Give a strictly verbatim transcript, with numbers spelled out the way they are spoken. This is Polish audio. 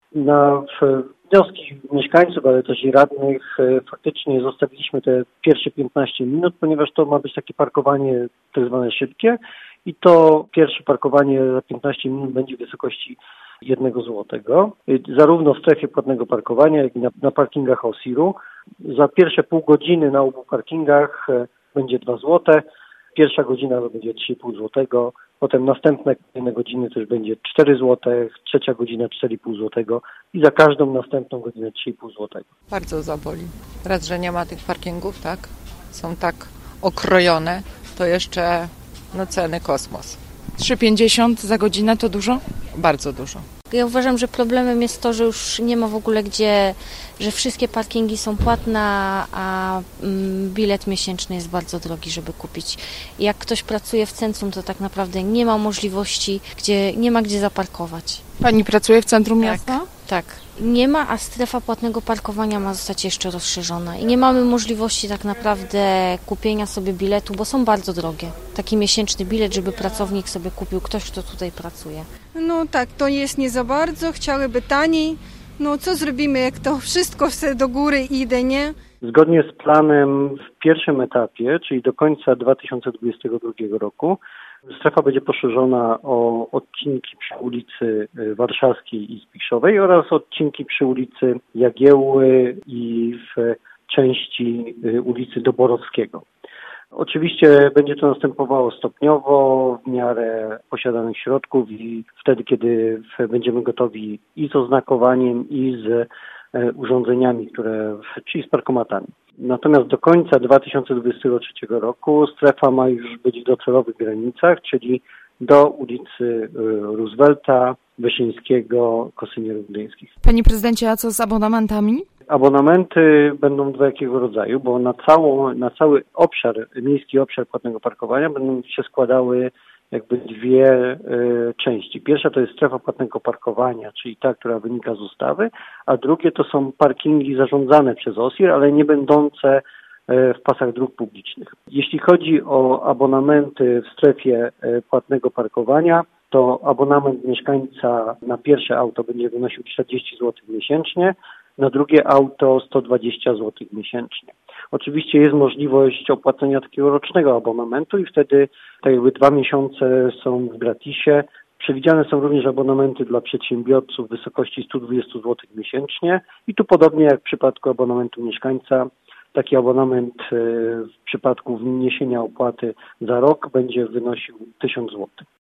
Na wnioski mieszkańców, ale też i radnych faktycznie zostawiliśmy te pierwsze piętnaście minut, ponieważ to ma być takie parkowanie tak zwane szybkie i to pierwsze parkowanie za piętnaście minut będzie w wysokości jednego złotego, zarówno w strefie płatnego parkowania, jak i na, na parkingach Osiru. Za pierwsze pół godziny na obu parkingach będzie dwa złote, pierwsza godzina to będzie trzy i pół złotego, potem następne kolejne godziny to już będzie cztery złote, trzecia godzina cztery i pół złotego i za każdą następną godzinę trzy i pół złotego. Bardzo zaboli. Raz, że nie ma tych parkingów, tak? Są tak okrojone, to jeszcze no ceny kosmos. trzy pięćdziesiąt za godzinę to dużo? Bardzo dużo. Ja uważam, że problemem jest to, że już nie ma w ogóle gdzie, że wszystkie parkingi są płatne, a bilet miesięczny jest bardzo drogi, żeby kupić. I jak ktoś pracuje w centrum, to tak naprawdę nie ma możliwości, gdzie nie ma gdzie zaparkować. Pani pracuje w centrum tak, miasta? Tak. Nie ma, a strefa płatnego parkowania ma zostać jeszcze rozszerzona. I nie mamy możliwości tak naprawdę kupienia sobie biletu, bo są bardzo drogie. Taki miesięczny bilet, żeby pracownik sobie kupił, ktoś, kto tutaj pracuje. No tak, to jest nie za bardzo, chciałyby taniej. No co zrobimy, jak to wszystko do góry idzie, nie? Zgodnie z planem w pierwszym etapie, czyli do końca dwa tysiące dwudziestego drugiego roku, strefa będzie poszerzona o odcinki przy ulicy Warszawskiej i Zbiszowej oraz odcinki przy ulicy Jagiełły i w części ulicy Doborowskiego. Oczywiście będzie to następowało stopniowo, w miarę posiadanych środków i wtedy, kiedy będziemy gotowi i z oznakowaniem, i z urządzeniami, które, czyli z parkomatami. Natomiast do końca dwa tysiące dwudziestego trzeciego roku strefa ma już być w docelowych granicach, czyli do ulicy Roosevelta, Wyszyńskiego, Kosynierów Gdyńskich. Panie prezydencie, a co z abonamentami? Abonamenty będą dwojakiego rodzaju, bo na, całą, na cały obszar, miejski obszar płatnego parkowania będą się składały jakby dwie y, części. Pierwsza to jest strefa płatnego parkowania, czyli ta, która wynika z ustawy, a drugie to są parkingi zarządzane przez O S I R, ale nie będące y, w pasach dróg publicznych. Jeśli chodzi o abonamenty w strefie y, płatnego parkowania, to abonament mieszkańca na pierwsze auto będzie wynosił czterdzieści złotych miesięcznie, na drugie auto sto dwadzieścia złotych miesięcznie. Oczywiście jest możliwość opłacenia takiego rocznego abonamentu i wtedy tak jakby dwa miesiące są w gratisie. Przewidziane są również abonamenty dla przedsiębiorców w wysokości sto dwadzieścia złotych miesięcznie i tu podobnie jak w przypadku abonamentu mieszkańca, taki abonament w przypadku wniesienia opłaty za rok będzie wynosił tysiąc złotych.